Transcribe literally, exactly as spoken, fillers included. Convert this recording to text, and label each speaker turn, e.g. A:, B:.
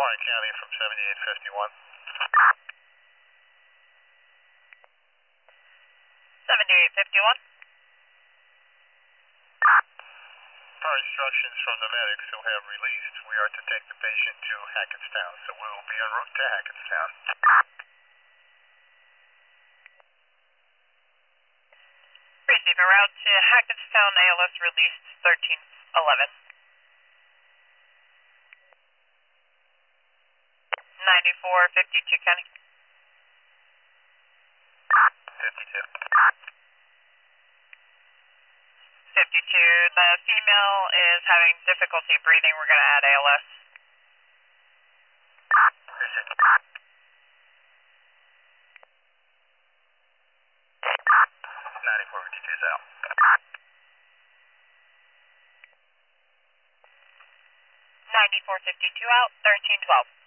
A: Warren County from seventy-eight fifty-one.
B: seventy-eight fifty-one.
A: Per instructions from the medics who have released, we are to take the patient to Hackettstown, so we will be en route to Hackettstown.
B: Receive a route to Hackettstown, A L S released thirteen eleven. ninety-four fifty-two County.
A: fifty-two.
B: fifty-two, the female is having difficulty breathing. We're going to add A L S.
A: ninety-four fifty-two is out.
B: ninety-four fifty-two out, thirteen twelve.